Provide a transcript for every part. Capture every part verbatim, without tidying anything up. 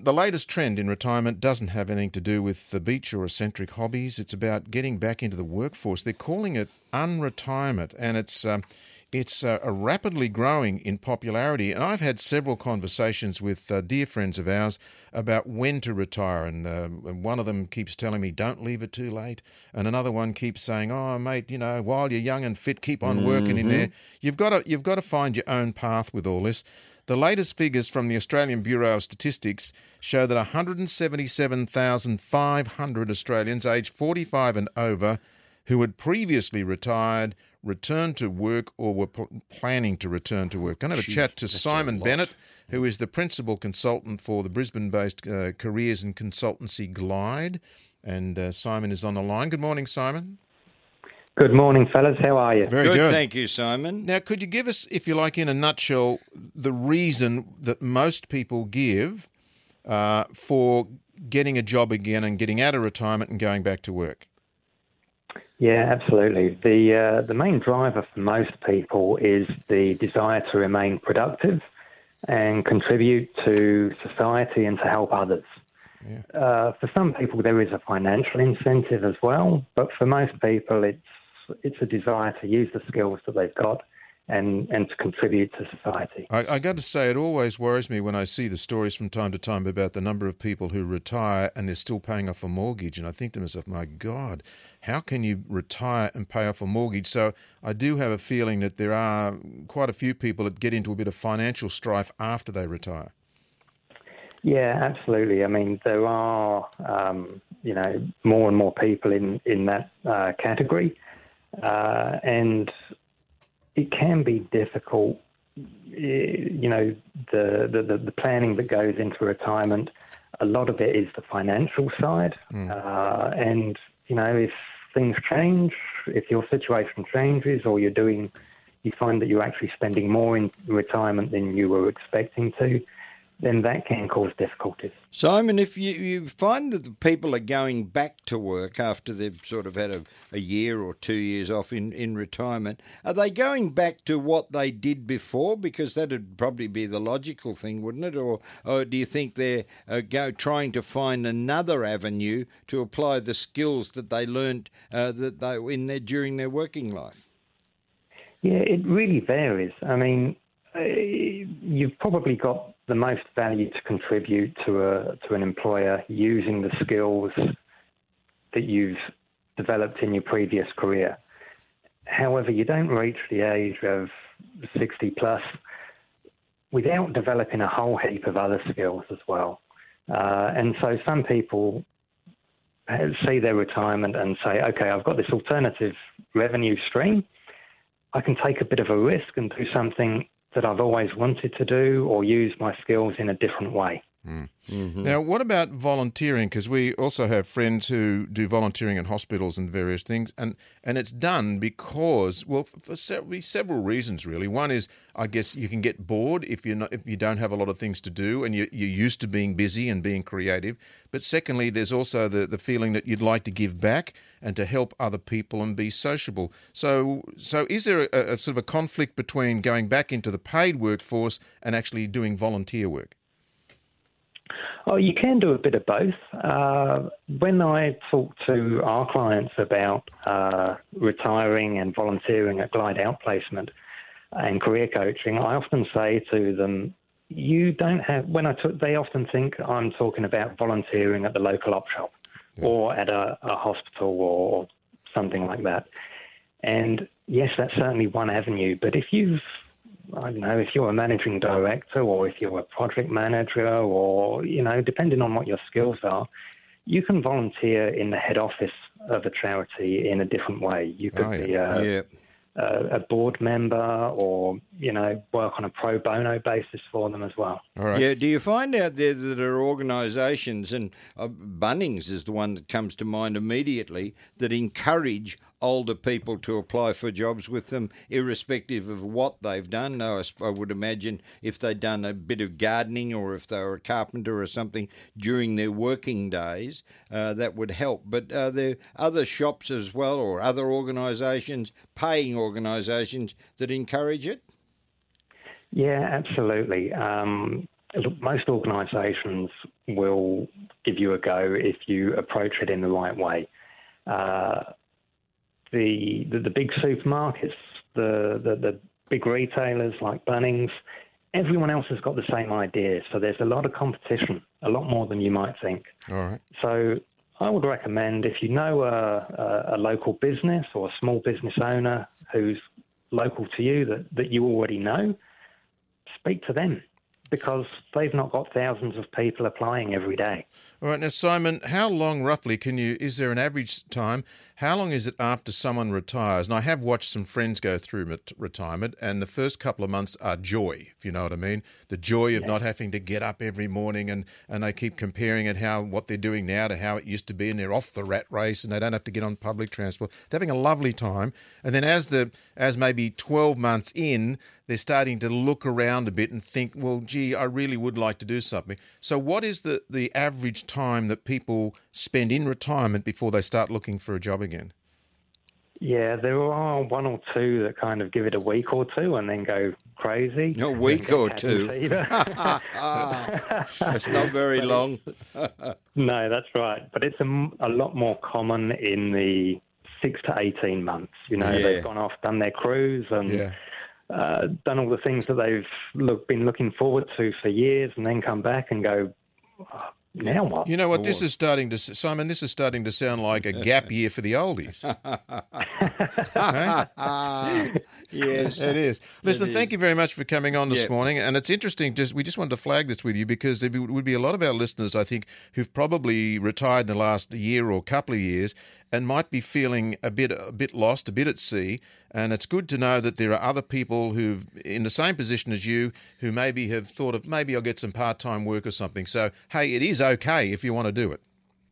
the latest trend in retirement doesn't have anything to do with the beach or eccentric hobbies. It's about getting back into the workforce. They're calling it unretirement, and it's um, it's uh, rapidly growing in popularity. And I've had several conversations with uh, dear friends of ours about when to retire. And, uh, and one of them keeps telling me, don't leave it too late. And another one keeps saying, oh, mate, you know, while you're young and fit, keep on working Mm-hmm. in there. You've got to, you've got to find your own path with all this. The latest figures from the Australian Bureau of Statistics show that one hundred seventy-seven thousand five hundred Australians aged forty-five and over who had previously retired returned to work or were pl- planning to return to work. I'm going to have a Gee, chat to that's a Simon lot. Bennett, who is the principal consultant for the Brisbane-based uh, careers and consultancy Glide. And uh, Simon is on the line. Good morning, Simon. Good morning, fellas. How are you? Very Good, good. thank you, Simon. Now, could you give us, if you like, in a nutshell, the reason that most people give uh, for getting a job again and getting out of retirement and going back to work? Yeah, absolutely. The uh, the main driver for most people is the desire to remain productive and contribute to society and to help others. Yeah. Uh, for some people, there is a financial incentive as well, but for most people, it's it's a desire to use the skills that they've got and, and to contribute to society. I, I got to say, it always worries me when I see the stories from time to time about the number of people who retire and they're still paying off a mortgage. And I think to myself, my God, how can you retire and pay off a mortgage? So I do have a feeling that there are quite a few people that get into a bit of financial strife after they retire. Yeah, absolutely. I mean, there are, um, you know, more and more people in, in that uh, category. Uh, and it can be difficult, you know, the, the, the planning that goes into retirement. A lot of it is the financial side. Mm. Uh, and, you know, if things change, if your situation changes or you're doing, you find that you're actually spending more in retirement than you were expecting to, then that can cause difficulties. Simon, if you, you find that the people are going back to work after they've sort of had a, a year or two years off in, in retirement, are they going back to what they did before? Because that would probably be the logical thing, wouldn't it? Or, or do you think they're uh, go, trying to find another avenue to apply the skills that they learnt uh, that they in their, during their working life? Yeah, it really varies. I mean, uh, you've probably got the most value to contribute to a to an employer using the skills that you've developed in your previous career. However, you don't reach the age of sixty plus without developing a whole heap of other skills as well. Uh, and so some people see their retirement and say, okay, I've got this alternative revenue stream. I can take a bit of a risk and do something that I've always wanted to do or use my skills in a different way. Mm. Mm-hmm. Now, what about volunteering? Because we also have friends who do volunteering in hospitals and various things, and, and it's done because, well, for several, several reasons, really. One is, I guess, you can get bored if you're not, if you don't have a lot of things to do and you, you're used to being busy and being creative. But secondly, there's also the, the feeling that you'd like to give back and to help other people and be sociable. So, so is there a, a sort of a conflict between going back into the paid workforce and actually doing volunteer work? Oh, you can do a bit of both. Uh, when I talk to our clients about uh, retiring and volunteering at Glide Outplacement and career coaching, I often say to them, you don't have, when I talk, they often think I'm talking about volunteering at the local op shop yeah. or at a, a hospital or something like that. And yes, that's certainly one avenue, but if you've I don't know, if you're a managing director or if you're a project manager or, you know, depending on what your skills are, you can volunteer in the head office of a charity in a different way. You could oh, yeah. be a, Yeah. a, a board member or, you know, work on a pro bono basis for them as well. All right. Yeah. Do you find out there that there are organisations, and uh, Bunnings is the one that comes to mind immediately, that encourage older people to apply for jobs with them, irrespective of what they've done? No, I, I would imagine if they'd done a bit of gardening or if they were a carpenter or something during their working days, uh, that would help. But are there other shops as well or other organisations, paying organisations, that encourage it? Yeah, absolutely. Um, look, most organisations will give you a go if you approach it in the right way. Uh, the, the the big supermarkets, the, the the big retailers like Bunnings, everyone else has got the same idea. So there's a lot of competition, a lot more than you might think. All right. So I would recommend, if you know a, a, a local business or a small business owner who's local to you that, that you already know, speak to them, because they've not got thousands of people applying every day. All right. Now, Simon, how long roughly can you, is there an average time? How long is it after someone retires? And I have watched some friends go through ret- retirement, and the first couple of months are joy, if you know what I mean. The joy of Yeah. not having to get up every morning, and, and they keep comparing it, how what they're doing now to how it used to be, and they're off the rat race and they don't have to get on public transport. They're having a lovely time. And then as the as maybe twelve months in, they're starting to look around a bit and think, well, gee, I really would like to do something. So what is the, the average time that people spend in retirement before they start looking for a job again? Yeah, there are one or two that kind of give it a week or two and then go crazy. A week or two. Fever. It's not very long. No, that's right. But it's a, a lot more common in the six to eighteen months. You know, Yeah. they've gone off, done their cruise and Yeah. uh, done all the things that they've look, been looking forward to for years, and then come back and go, oh, now what? You know what? This is starting to, Simon, this is starting to sound like a gap year for the oldies. Huh? Yes. It is. Listen, It thank is. you very much for coming on this Yep. morning. And it's interesting, just we just wanted to flag this with you because there would be a lot of our listeners, I think, who've probably retired in the last year or couple of years and might be feeling a bit a bit lost, a bit at sea. And it's good to know that there are other people who've in the same position as you who maybe have thought of maybe I'll get some part-time work or something. So, hey, it is okay if you want to do it.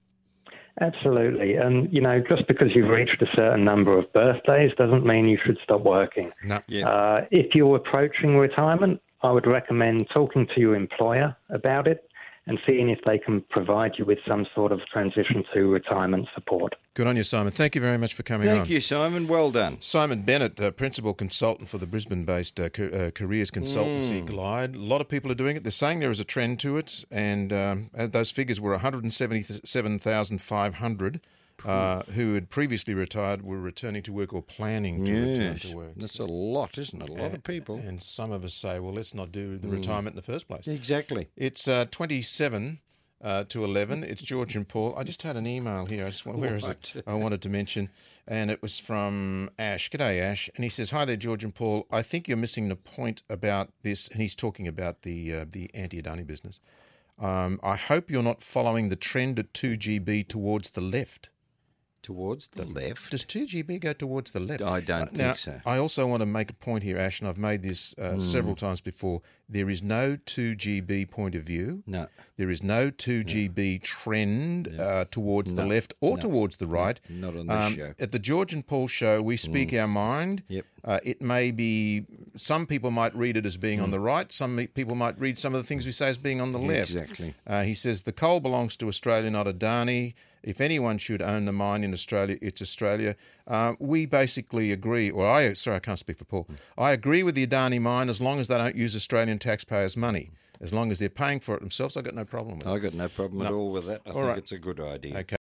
Absolutely. And, you know, just because you've reached a certain number of birthdays doesn't mean you should stop working. No. Yeah. Uh, if you're approaching retirement, I would recommend talking to your employer about it and seeing if they can provide you with some sort of transition to retirement support. Good on you, Simon. Thank you very much for coming on. Thank you, Simon. Well done. Simon Bennett, uh, principal consultant for the Brisbane-based uh, ca- uh, careers consultancy Glide. A lot of people are doing it. They're saying there is a trend to it, and um, uh, those figures were one hundred seventy-seven thousand five hundred uh, who had previously retired were returning to work or planning to return Yes. to work. That's a lot, isn't it? A lot of people. And some of us say, well, let's not do the retirement in the first place. Exactly. It's uh, twenty-seven uh, to eleven. It's George and Paul. I just had an email here. I just, where is it? I wanted to mention, and it was from Ash. G'day, Ash. And he says, "Hi there, George and Paul. I think you're missing the point about this." And he's talking about the uh, the anti-Adani business. Um, I hope you're not following the trend at two G B towards the left. Towards the left. Does two G B go towards the left? I don't Uh, think now, so. I also want to make a point here, Ash, and I've made this uh, several times before. There is no two G B point of view. No. There is no two G B trend uh, towards the left or towards the right. Not on this show. At the George and Paul show, we speak our mind. Yep. Uh, it may be, some people might read it as being on the right. Some me- people might read some of the things we say as being on the left. Exactly. Uh, he says, the coal belongs to Australia, not Adani. If anyone should own the mine in Australia, it's Australia. Uh, we basically agree, or I, sorry, I can't speak for Paul. I agree with the Adani mine as long as they don't use Australian taxpayers' money. As long as they're paying for it themselves, I've got no problem with it. I got no problem at all with that. I think right. it's a good idea. Okay.